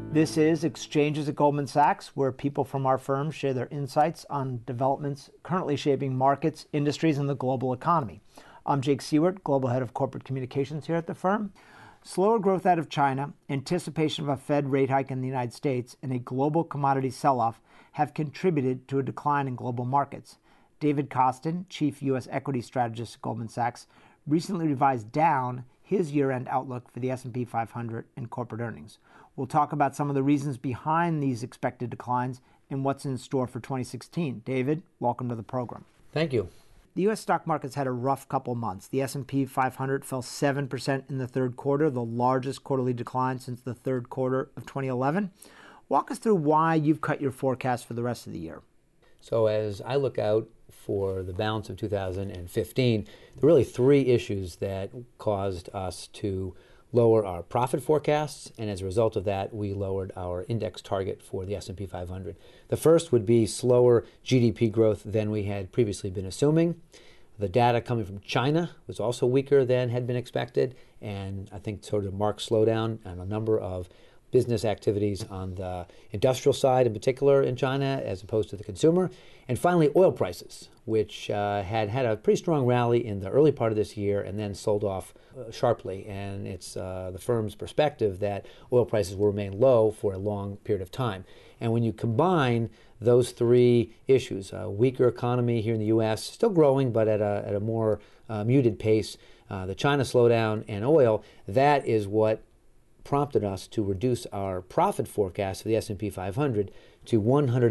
This is Exchanges at Goldman Sachs, where people from our firm share their insights on developments currently shaping markets, industries, and the global economy. I'm Jake Siewert, Global Head of Corporate Communications here at the firm. Slower growth out of China, anticipation of a Fed rate hike in the United States, and a global commodity sell-off have contributed to a decline in global markets. David Kostin, Chief U.S. Equity Strategist at Goldman Sachs, recently revised down his year-end outlook for the S&P 500 and corporate earnings. We'll talk about some of the reasons behind these expected declines and what's in store for 2016. David, welcome to the program. Thank you. The U.S. stock market's had a rough couple months. The S&P 500 fell 7% in the third quarter, the largest quarterly decline since the third quarter of 2011. Walk us through why you've cut your forecast for the rest of the year. So as I look out for the balance of 2015, there are really three issues that caused us to lower our profit forecasts, and as a result of that, we lowered our index target for the S&P 500. The first would be slower GDP growth than we had previously been assuming. The data coming from China was also weaker than had been expected, and I think sort of marked slowdown on a number of business activities on the industrial side, in particular in China, as opposed to the consumer. And finally, oil prices, which had a pretty strong rally in the early part of this year and then sold off sharply. And it's the firm's perspective that oil prices will remain low for a long period of time. And when you combine those three issues, a weaker economy here in the U.S., still growing, but at a more muted pace, the China slowdown, and oil, that is what prompted us to reduce our profit forecast for the S&P 500 to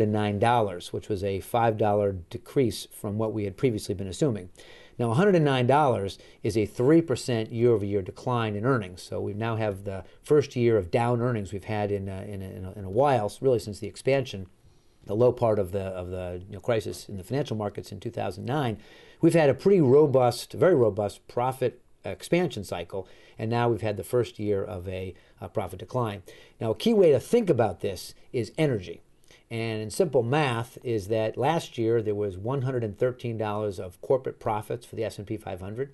$109, which was a $5 decrease from what we had previously been assuming. Now, $109 is a 3% year-over-year decline in earnings. So we now have the first year of down earnings we've had in a while, really since the expansion, the low part of the crisis in the financial markets in 2009. We've had a pretty robust, very robust profit expansion cycle, and now we've had the first year of a profit decline. Now, a key way to think about this is energy. And in simple math is that last year there was $113 of corporate profits for the S&P 500,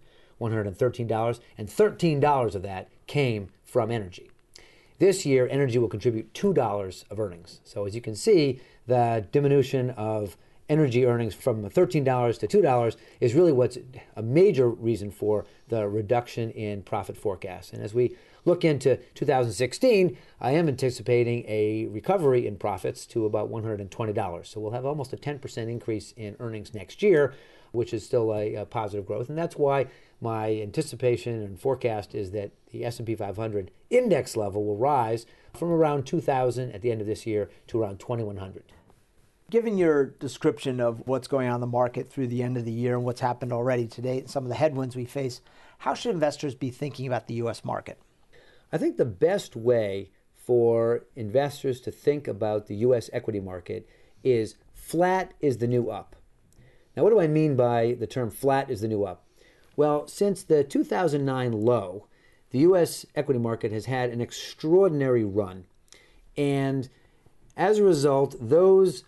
$113, and $13 of that came from energy. This year, energy will contribute $2 of earnings. So as you can see, the diminution of energy earnings from $13 to $2 is really what's a major reason for the reduction in profit forecast. And as we look into 2016, I am anticipating a recovery in profits to about $120. So we'll have almost a 10% increase in earnings next year, which is still a positive growth. And that's why my anticipation and forecast is that the S&P 500 index level will rise from around 2,000 at the end of this year to around 2,100. Given your description of what's going on in the market through the end of the year and what's happened already to date and some of the headwinds we face, how should investors be thinking about the U.S. market? I think the best way for investors to think about the U.S. equity market is flat is the new up. Now, what do I mean by the term flat is the new up? Well, since the 2009 low, the U.S. equity market has had an extraordinary run. And as a result, those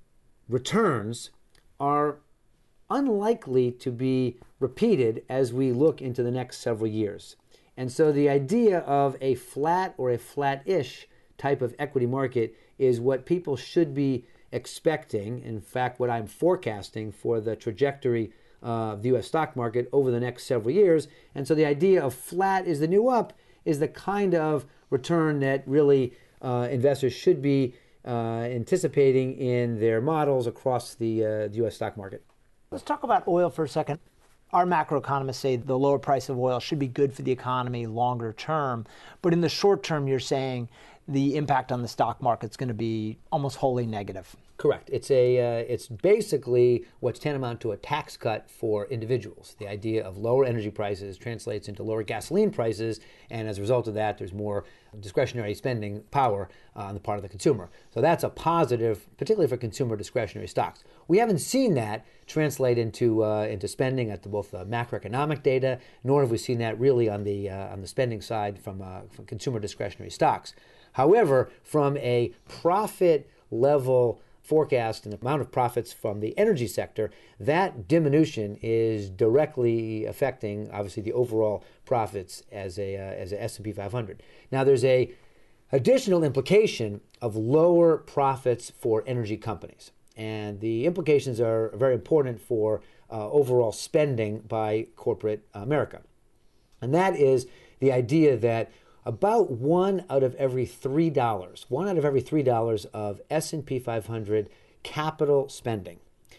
returns are unlikely to be repeated as we look into the next several years. And so the idea of a flat or a flat-ish type of equity market is what people should be expecting. In fact, what I'm forecasting for the trajectory of the U.S. stock market over the next several years. And so the idea of flat is the new up is the kind of return that really investors should be anticipating in their models across the U.S. stock market. Let's talk about oil for a second. Our macroeconomists say the lower price of oil should be good for the economy longer term. But in the short term, you're saying the impact on the stock market is going to be almost wholly negative. Correct. It's basically what's tantamount to a tax cut for individuals. The idea of lower energy prices translates into lower gasoline prices, and as a result of that, there's more discretionary spending power on the part of the consumer. So that's a positive, particularly for consumer discretionary stocks. We haven't seen that translate into spending at both the macroeconomic data, nor have we seen that really on the spending side from consumer discretionary stocks. However, from a profit level forecast and the amount of profits from the energy sector, that diminution is directly affecting, obviously, the overall profits as a S&P 500. Now, there's a additional implication of lower profits for energy companies. And the implications are very important for overall spending by corporate America. And that is the idea that about $1 out of every $3 of S&P 500 capital spending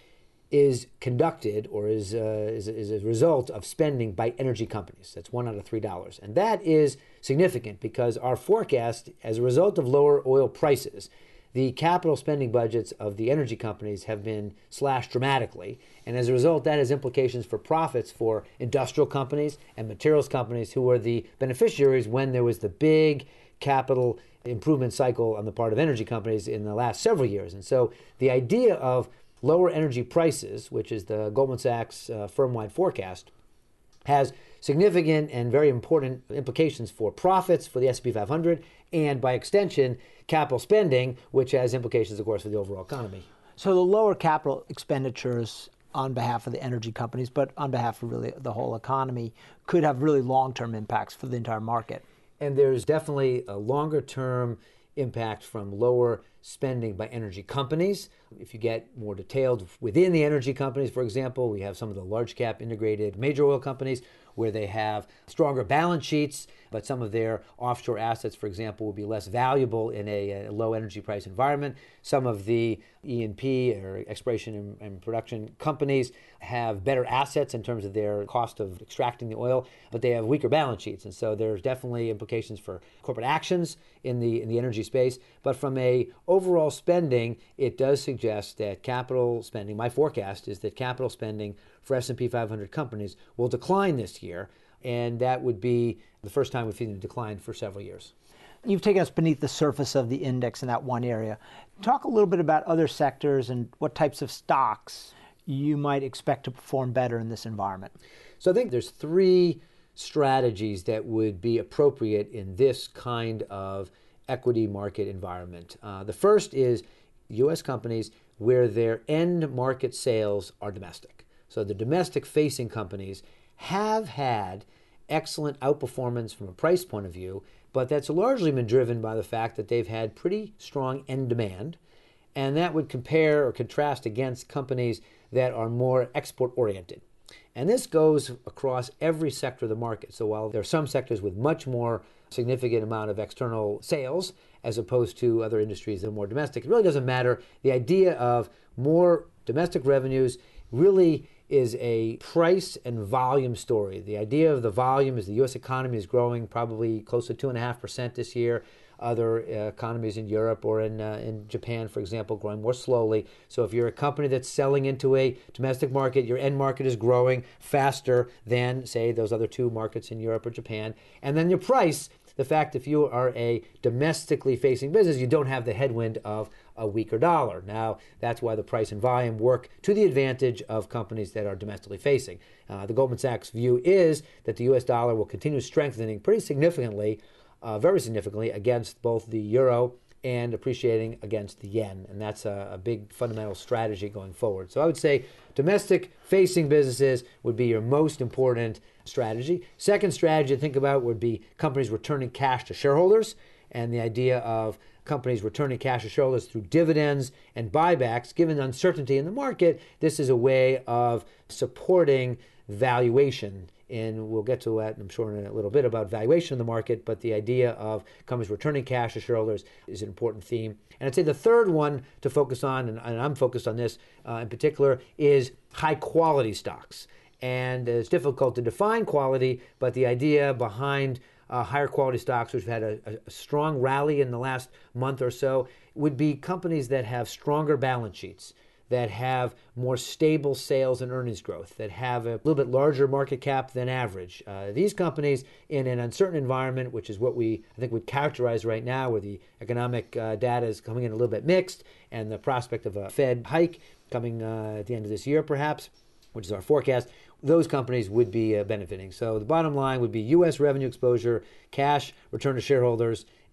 is conducted or is a result of spending by energy companies. That's $1 out of $3. And that is significant because our forecast, as a result of lower oil prices, the capital spending budgets of the energy companies have been slashed dramatically. And as a result, that has implications for profits for industrial companies and materials companies who were the beneficiaries when there was the big capital improvement cycle on the part of energy companies in the last several years. And so the idea of lower energy prices, which is the Goldman Sachs firm-wide forecast, has significant and very important implications for profits for the S&P 500 and, by extension, capital spending, which has implications, of course, for the overall economy. So the lower capital expenditures on behalf of the energy companies, but on behalf of really the whole economy, could have really long-term impacts for the entire market. And there's definitely a longer-term impact from lower spending by energy companies. If you get more detailed within the energy companies, for example, we have some of the large cap integrated major oil companies where they have stronger balance sheets, but some of their offshore assets, for example, will be less valuable in a low energy price environment. Some of the E&P or exploration and production companies have better assets in terms of their cost of extracting the oil, but they have weaker balance sheets. And so there's definitely implications for corporate actions in the energy space. But from a overall spending, it does suggest that capital spending, my forecast is that capital spending for S&P 500 companies will decline this year, and that would be the first time we've seen a decline for several years. You've taken us beneath the surface of the index in that one area. Talk a little bit about other sectors and what types of stocks you might expect to perform better in this environment. So I think there's three strategies that would be appropriate in this kind of equity market environment. The first is U.S. companies where their end market sales are domestic. So the domestic facing companies have had excellent outperformance from a price point of view, but that's largely been driven by the fact that they've had pretty strong end demand. And that would compare or contrast against companies that are more export oriented. And this goes across every sector of the market. So while there are some sectors with much more significant amount of external sales as opposed to other industries that are more domestic, it really doesn't matter. The idea of more domestic revenues really is a price and volume story. The idea of the volume is the U.S. economy is growing probably close to 2.5% this year. Other economies in Europe or in Japan, for example, growing more slowly. So if you're a company that's selling into a domestic market, your end market is growing faster than, say, those other two markets in Europe or Japan. And then your price, the fact if you are a domestically facing business, you don't have the headwind of a weaker dollar. Now, that's why the price and volume work to the advantage of companies that are domestically facing. The Goldman Sachs view is that the U.S. dollar will continue strengthening pretty significantly, very significantly, against both the euro and appreciating against the yen. And that's a big fundamental strategy going forward. So I would say domestic facing businesses would be your most important strategy. Second strategy to think about would be companies returning cash to shareholders, and the idea of companies returning cash to shareholders through dividends and buybacks. Given the uncertainty in the market, this is a way of supporting valuation. And we'll get to that, I'm sure, in a little bit about valuation in the market, but the idea of companies returning cash to shareholders is an important theme. And I'd say the third one to focus on, and I'm focused on this in particular, is high quality stocks. And it's difficult to define quality, but the idea behind higher quality stocks, which have had a strong rally in the last month or so, would be companies that have stronger balance sheets, that have more stable sales and earnings growth, that have a little bit larger market cap than average. These companies in an uncertain environment, which is what I think would characterize right now, where the economic data is coming in a little bit mixed, and the prospect of a Fed hike coming at the end of this year perhaps, which is our forecast, those companies would be benefiting. So the bottom line would be U.S. revenue exposure, cash, return to shareholders,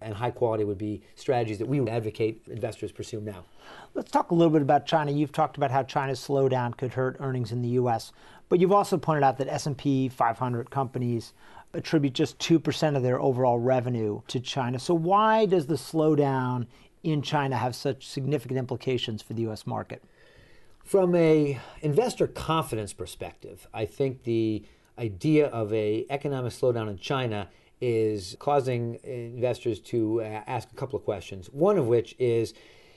and high quality would be strategies that we would advocate investors pursue now. Let's talk a little bit about China. You've talked about how China's slowdown could hurt earnings in the U.S., but you've also pointed out that S&P 500 companies attribute just 2% of their overall revenue to China. So why does the slowdown in China have such significant implications for the U.S. market? From a investor confidence perspective, I think the idea of a economic slowdown in China is causing investors to ask a couple of questions. One of which is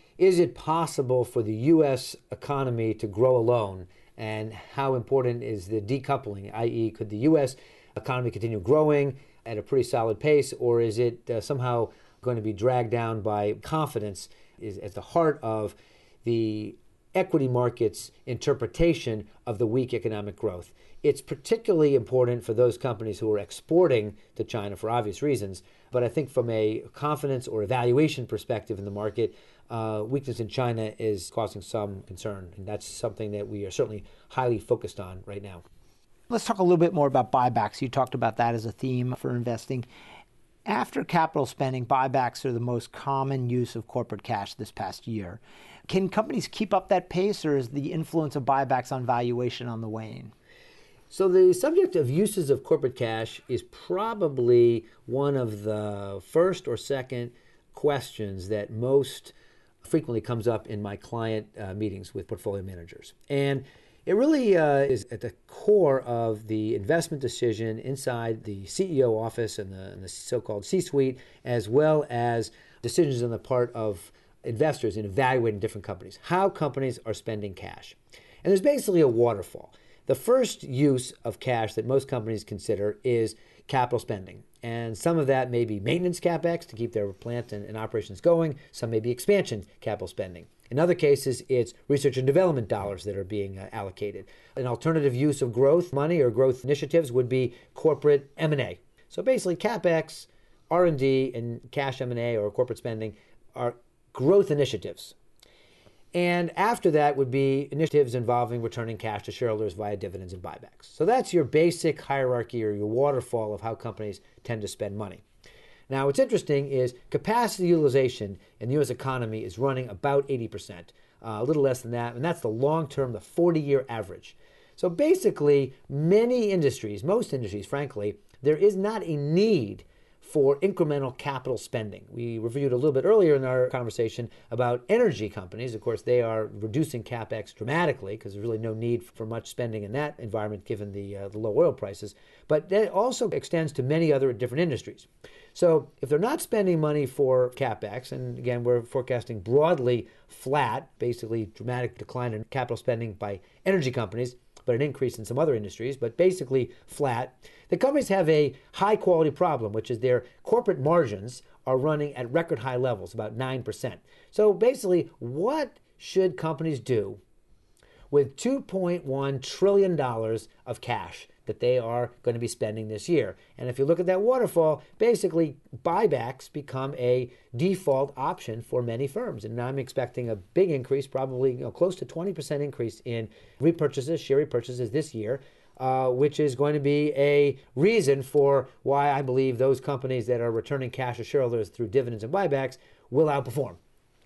it possible for the U.S. economy to grow alone? And how important is the decoupling, i.e., could the U.S. economy continue growing at a pretty solid pace, or is it somehow going to be dragged down by confidence is at the heart of the equity market's interpretation of the weak economic growth. It's particularly important for those companies who are exporting to China for obvious reasons, but I think from a confidence or evaluation perspective in the market, weakness in China is causing some concern, and that's something that we are certainly highly focused on right now. Let's talk a little bit more about buybacks. You talked about that as a theme for investing. After capital spending, buybacks are the most common use of corporate cash this past year. Can companies keep up that pace, or is the influence of buybacks on valuation on the wane? So the subject of uses of corporate cash is probably one of the first or second questions that most frequently comes up in my client meetings with portfolio managers. And it really is at the core of the investment decision inside the CEO office and the so-called C-suite, as well as decisions on the part of investors in evaluating different companies, how companies are spending cash. And there's basically a waterfall. The first use of cash that most companies consider is capital spending. And some of that may be maintenance capex to keep their plant and operations going. Some may be expansion capital spending. In other cases, it's research and development dollars that are being allocated. An alternative use of growth money or growth initiatives would be corporate M&A. So basically, capex, R&D, and cash M&A or corporate spending are growth initiatives. And after that would be initiatives involving returning cash to shareholders via dividends and buybacks. So that's your basic hierarchy or your waterfall of how companies tend to spend money. Now, what's interesting is capacity utilization in the U.S. economy is running about 80%, a little less than that, and that's the long-term, the 40-year average. So basically, many industries, most industries, frankly, there is not a need for incremental capital spending. We reviewed a little bit earlier in our conversation about energy companies. Of course, they are reducing capex dramatically because there's really no need for much spending in that environment given the low oil prices. But that also extends to many other different industries. So if they're not spending money for capex, and again, we're forecasting broadly flat, basically dramatic decline in capital spending by energy companies, but an increase in some other industries, but basically flat. The companies have a high quality problem, which is their corporate margins are running at record high levels, about 9%. So basically, what should companies do with $2.1 trillion of cash that they are going to be spending this year? And if you look at that waterfall, basically buybacks become a default option for many firms. And I'm expecting a big increase, probably close to 20% increase in repurchases, share repurchases this year, which is going to be a reason for why I believe those companies that are returning cash to shareholders through dividends and buybacks will outperform.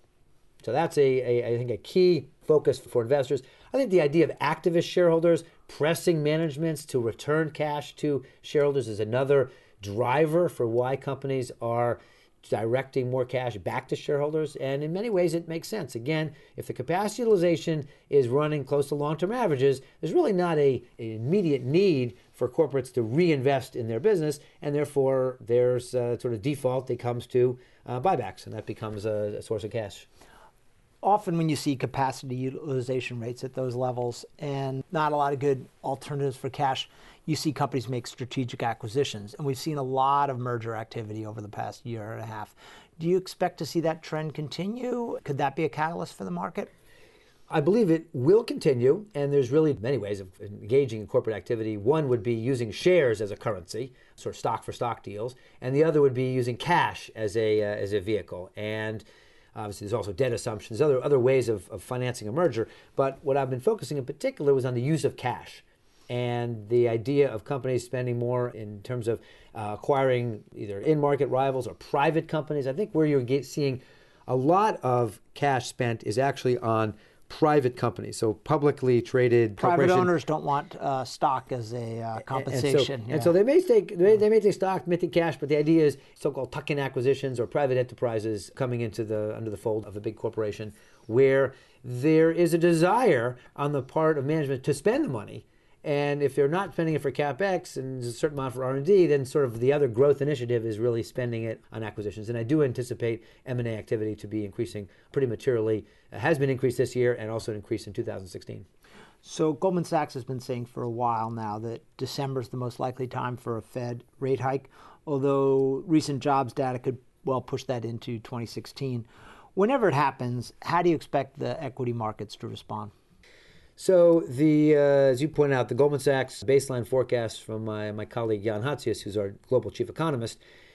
So that's I think a key focus for investors. I think the idea of activist shareholders pressing managements to return cash to shareholders is another driver for why companies are directing more cash back to shareholders. And in many ways, it makes sense. Again, if the capacity utilization is running close to long-term averages, there's really not an immediate need for corporates to reinvest in their business. And therefore, there's sort of default that comes to buybacks, and that becomes a source of cash. Often when you see capacity utilization rates at those levels and not a lot of good alternatives for cash, you see companies make strategic acquisitions. And we've seen a lot of merger activity over the past year and a half. Do you expect to see that trend continue? Could that be a catalyst for the market? I believe it will continue, and there's really many ways of engaging in corporate activity. One would be using shares as a currency, sort of stock for stock deals, and the other would be using cash as a vehicle. And obviously, there's also debt assumptions, other ways of financing a merger. But what I've been focusing in particular was on the use of cash. and the idea of companies spending more in terms of acquiring either in-market rivals or private companies. I think where you're seeing a lot of cash spent is actually on private companies, so publicly traded. Private owners don't want stock as a compensation. And so they may take stock, may take cash, but the idea is so-called tuck-in acquisitions or private enterprises coming into under the fold of a big corporation, where there is a desire on the part of management to spend the money. And if they're not spending it for CapEx and a certain amount for R&D, then sort of the other growth initiative is really spending it on acquisitions. And I do anticipate M&A activity to be increasing pretty materially. It has been increased this year and also increased in 2016. So Goldman Sachs has been saying for a while now that December is the most likely time for a Fed rate hike, although recent jobs data could well push that into 2016. Whenever it happens, how do you expect the equity markets to respond? So as you point out, the Goldman Sachs baseline forecast from my colleague Jan Hatzius, who's our global chief economist,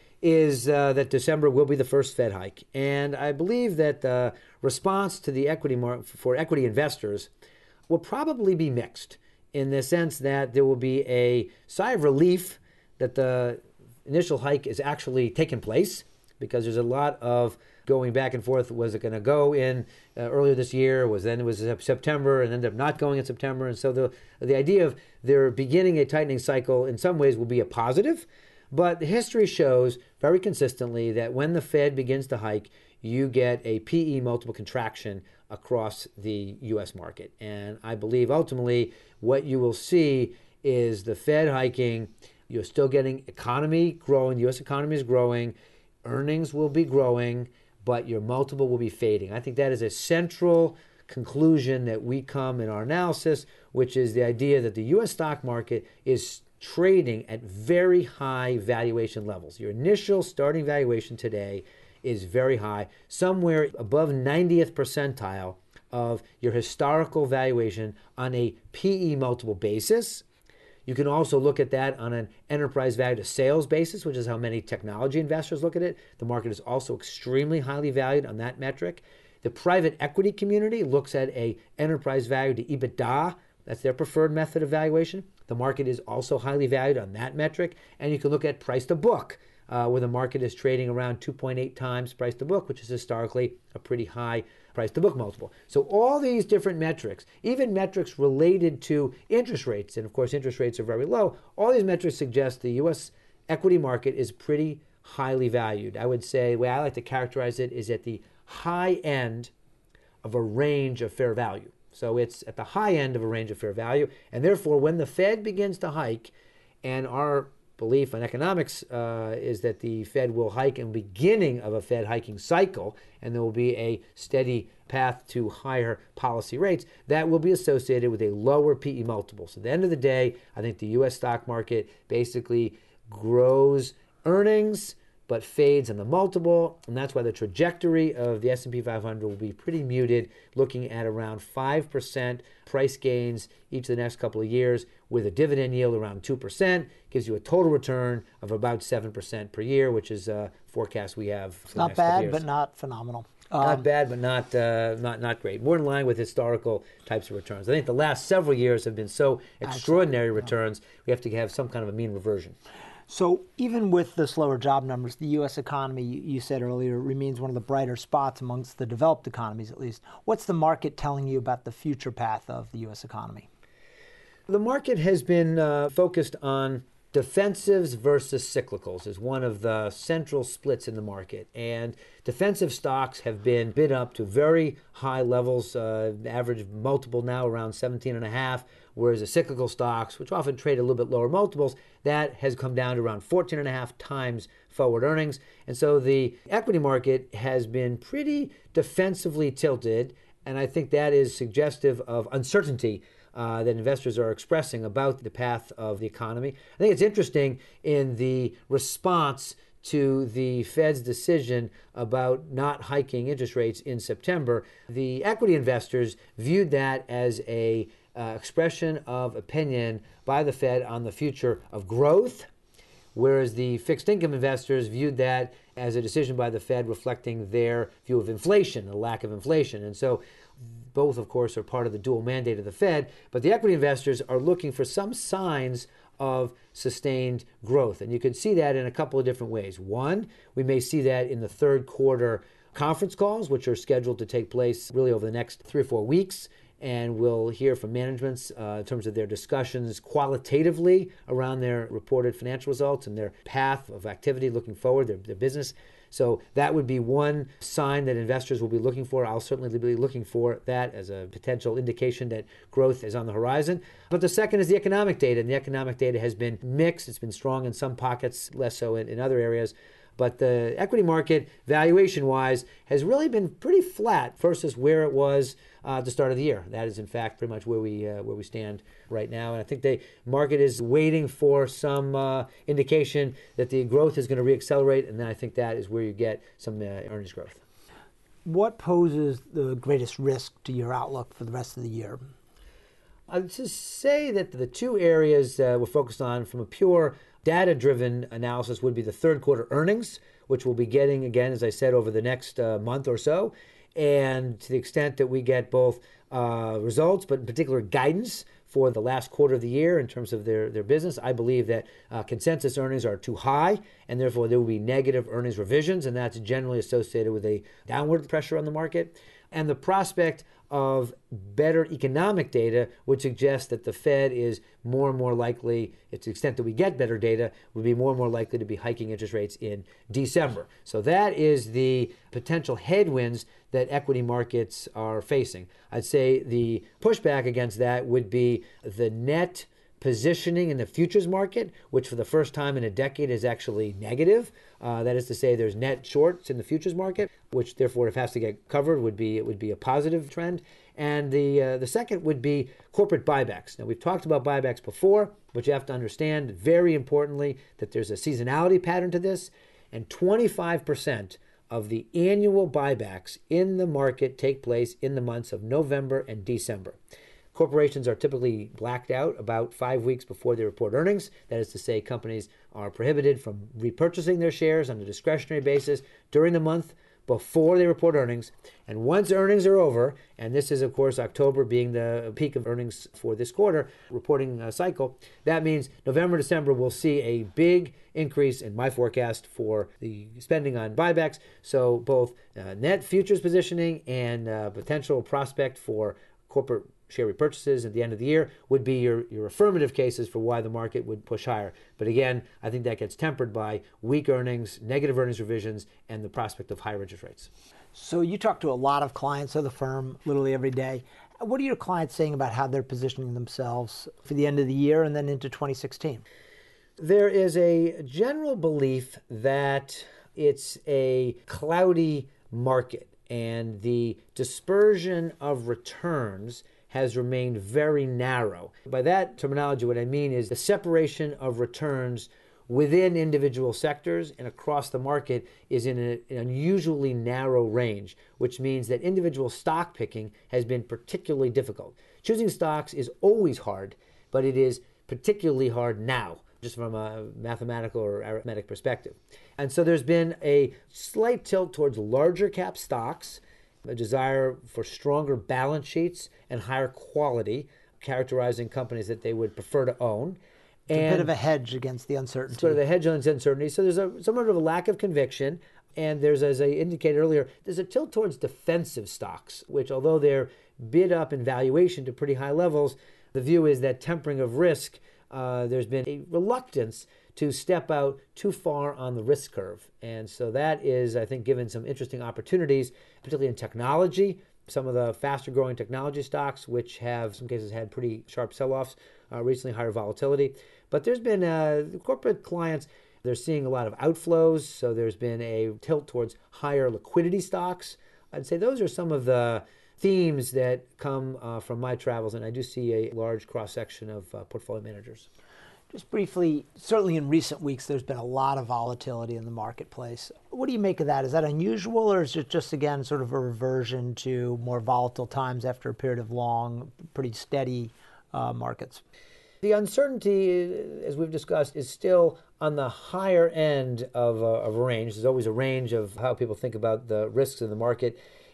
is that December will be the first Fed hike. And I believe that the response to the equity market for equity investors will probably be mixed, in the sense that there will be a sigh of relief that the initial hike is actually taking place, because there's a lot of going back and forth. Was it going to go in earlier this year? It was September and ended up not going in September. And so the idea of there beginning a tightening cycle in some ways will be a positive. But history shows very consistently that when the Fed begins to hike, you get a PE multiple contraction across the U.S. market. And I believe ultimately what you will see is the Fed hiking. You're still getting economy growing. The U.S. economy is growing. Earnings will be growing, but your multiple will be fading. I think that is a central conclusion that we come in our analysis, which is the idea that the U.S. stock market is trading at very high valuation levels. Your initial starting valuation today is very high, somewhere above 90th percentile of your historical valuation on a PE multiple basis. You can also look at that on an enterprise value to sales basis, which is how many technology investors look at it. The market is also extremely highly valued on that metric. The private equity community looks at a enterprise value to EBITDA. That's their preferred method of valuation. The market is also highly valued on that metric. And you can look at price to book, where the market is trading around 2.8 times price to book, which is historically a pretty high price to book multiple. So all these different metrics, even metrics related to interest rates, and of course interest rates are very low, all these metrics suggest the U.S. equity market is pretty highly valued. I would say the way I like to characterize it is at the high end of a range of fair value. So it's at the high end of a range of fair value, and therefore when the Fed begins to hike, and our belief in economics is that the Fed will hike in the beginning of a Fed hiking cycle, and there will be a steady path to higher policy rates, that will be associated with a lower PE multiple. So at the end of the day, I think the U.S. stock market basically grows earnings but fades on the multiple, and that's why the trajectory of the S&P 500 will be pretty muted, looking at around 5% price gains each of the next couple of years, with a dividend yield around 2%, gives you a total return of about 7% per year, which is a forecast we have for the next couple of years. Not bad, but not phenomenal. Not bad, but not great. More in line with historical types of returns. I think the last several years have been so extraordinary returns, we have to have some kind of a mean reversion. So even with the slower job numbers, the U.S. economy, you said earlier, remains one of the brighter spots amongst the developed economies, at least. What's the market telling you about the future path of the U.S. economy? The market has been focused on defensives versus cyclicals is one of the central splits in the market. And defensive stocks have been bid up to very high levels, average multiple now around 17.5, whereas the cyclical stocks, which often trade a little bit lower multiples, that has come down to around 14.5 times forward earnings. And so the equity market has been pretty defensively tilted, and I think that is suggestive of uncertainty that investors are expressing about the path of the economy. I think it's interesting in the response to the Fed's decision about not hiking interest rates in September. The equity investors viewed that as a expression of opinion by the Fed on the future of growth, whereas the fixed income investors viewed that as a decision by the Fed reflecting their view of inflation, the lack of inflation. And so Both, of course, are part of the dual mandate of the Fed, but the equity investors are looking for some signs of sustained growth. And you can see that in a couple of different ways. One, we may see that in the third quarter conference calls, which are scheduled to take place really over the next 3 or 4 weeks. And we'll hear from managements in terms of their discussions qualitatively around their reported financial results and their path of activity looking forward, their business. So that would be one sign that investors will be looking for. I'll certainly be looking for that as a potential indication that growth is on the horizon. But the second is the economic data, and the economic data has been mixed. It's been strong in some pockets, less so in other areas. But the equity market, valuation-wise, has really been pretty flat versus where it was at the start of the year. That is, in fact, pretty much where we stand right now. And I think the market is waiting for some indication that the growth is going to reaccelerate, and then I think that is where you get some earnings growth. What poses the greatest risk to your outlook for the rest of the year? I'd just say that the two areas we're focused on from a pure data-driven analysis would be the third quarter earnings, which we'll be getting, again, as I said, over the next month or so. And to the extent that we get both results, but in particular guidance for the last quarter of the year in terms of their business, I believe that consensus earnings are too high, and therefore there will be negative earnings revisions, and that's generally associated with a downward pressure on the market. And the prospect of better economic data would suggest that the Fed is more and more likely, to the extent that we get better data, would be more and more likely to be hiking interest rates in December. So that is the potential headwinds that equity markets are facing. I'd say the pushback against that would be the net positioning in the futures market, which for the first time in a decade is actually negative. That is to say, there's net shorts in the futures market, which therefore, if it has to get covered, would be a positive trend. And the second would be corporate buybacks. Now, we've talked about buybacks before, but you have to understand, very importantly, that there's a seasonality pattern to this, and 25% of the annual buybacks in the market take place in the months of November and December. Corporations are typically blacked out about 5 weeks before they report earnings. That is to say, companies are prohibited from repurchasing their shares on a discretionary basis during the month before they report earnings. And once earnings are over, and this is, of course, October being the peak of earnings for this quarter reporting cycle, that means November, December, we'll see a big increase in my forecast for the spending on buybacks. So both net futures positioning and potential prospect for corporate share repurchases at the end of the year would be your affirmative cases for why the market would push higher. But again, I think that gets tempered by weak earnings, negative earnings revisions, and the prospect of higher interest rates. So you talk to a lot of clients of the firm literally every day. What are your clients saying about how they're positioning themselves for the end of the year and then into 2016? There is a general belief that it's a cloudy market, and the dispersion of returns has remained very narrow. By that terminology, what I mean is the separation of returns within individual sectors and across the market is in an unusually narrow range, which means that individual stock picking has been particularly difficult. Choosing stocks is always hard, but it is particularly hard now, just from a mathematical or arithmetic perspective. And so there's been a slight tilt towards larger cap stocks, a desire for stronger balance sheets and higher quality, characterizing companies that they would prefer to own. It's a bit of a hedge against the uncertainty. Sort of a hedge against uncertainty. So there's somewhat of a lack of conviction. And there's, as I indicated earlier, there's a tilt towards defensive stocks, which although they're bid up in valuation to pretty high levels, the view is that tempering of risk, there's been a reluctance to step out too far on the risk curve. And so that is, I think, given some interesting opportunities, particularly in technology, some of the faster growing technology stocks, which have, in some cases, had pretty sharp sell-offs, recently higher volatility. But there's been corporate clients, they're seeing a lot of outflows. So there's been a tilt towards higher liquidity stocks. I'd say those are some of the themes that come from my travels. And I do see a large cross-section of portfolio managers. Just briefly, certainly in recent weeks, there's been a lot of volatility in the marketplace. What do you make of that? Is that unusual, or is it just, again, sort of a reversion to more volatile times after a period of long, pretty steady markets? The uncertainty, as we've discussed, is still on the higher end of a range. There's always a range of how people think about the risks in the market.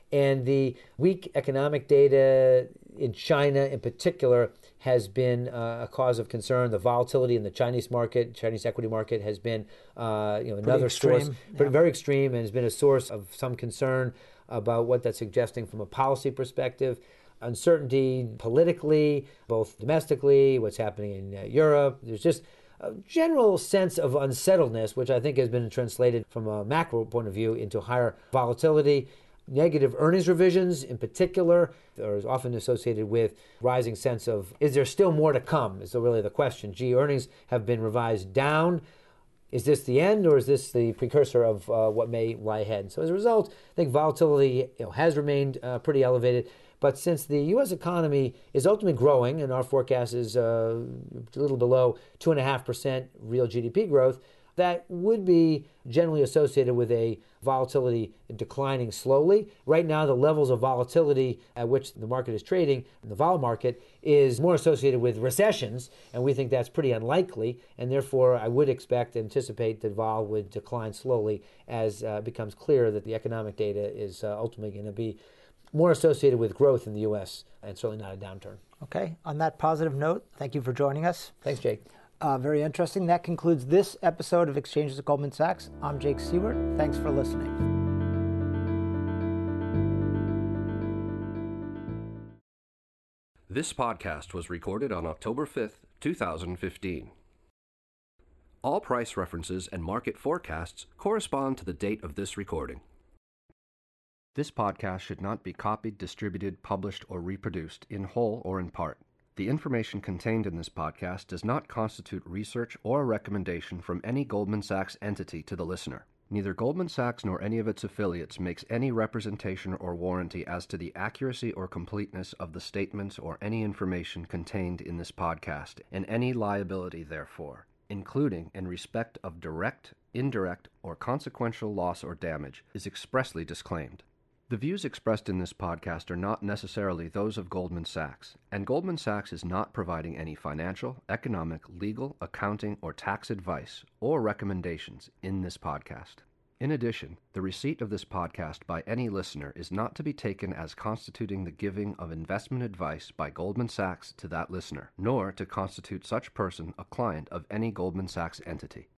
And the weak economic data in China in particular has been a cause of concern. The volatility in the Chinese market, Chinese equity market, has been another source, very extreme, and has been a source of some concern about what that's suggesting from a policy perspective. Uncertainty politically, both domestically, what's happening in Europe. There's just a general sense of unsettledness, which I think has been translated from a macro point of view into higher volatility. Negative earnings revisions in particular are often associated with rising sense of, is there still more to come? Is really the question. Earnings have been revised down. Is this the end, or is this the precursor of what may lie ahead? So as a result, I think volatility has remained pretty elevated. But since the U.S. economy is ultimately growing, and our forecast is a little below 2.5% real GDP growth, that would be generally associated with a volatility declining slowly. Right now, the levels of volatility at which the market is trading, the vol market, is more associated with recessions, and we think that's pretty unlikely, and therefore I would anticipate that vol would decline slowly as it becomes clear that the economic data is ultimately going to be more associated with growth in the U.S. and certainly not a downturn. Okay. On that positive note, thank you for joining us. Thanks, Jake. Very interesting. That concludes this episode of Exchanges at Goldman Sachs. I'm Jake Siewert. Thanks for listening. This podcast was recorded on October 5th, 2015. All price references and market forecasts correspond to the date of this recording. This podcast should not be copied, distributed, published, or reproduced in whole or in part. The information contained in this podcast does not constitute research or a recommendation from any Goldman Sachs entity to the listener. Neither Goldman Sachs nor any of its affiliates makes any representation or warranty as to the accuracy or completeness of the statements or any information contained in this podcast, and any liability therefore, including in respect of direct, indirect, or consequential loss or damage, is expressly disclaimed. The views expressed in this podcast are not necessarily those of Goldman Sachs, and Goldman Sachs is not providing any financial, economic, legal, accounting, or tax advice or recommendations in this podcast. In addition, the receipt of this podcast by any listener is not to be taken as constituting the giving of investment advice by Goldman Sachs to that listener, nor to constitute such person a client of any Goldman Sachs entity.